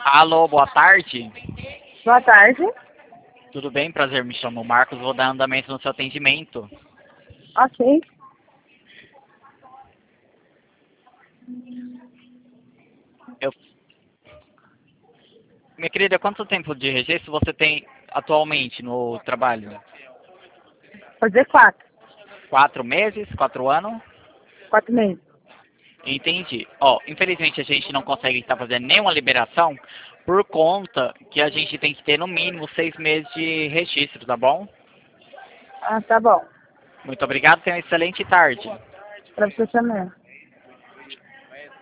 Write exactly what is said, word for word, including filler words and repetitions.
Alô, boa tarde. Boa tarde. Tudo bem? Prazer, me chamo Marcos, vou dar andamento no seu atendimento. Ok. Eu... Minha querida, quanto tempo de registro você tem atualmente no trabalho? Fazer quatro. Quatro meses? Quatro anos? Quatro meses. Entendi. Ó, infelizmente a gente não consegue estar fazendo nenhuma liberação por conta que a gente tem que ter no mínimo seis meses de registro, tá bom? Ah, tá bom. Muito obrigado, tenha uma excelente tarde. Pra você também.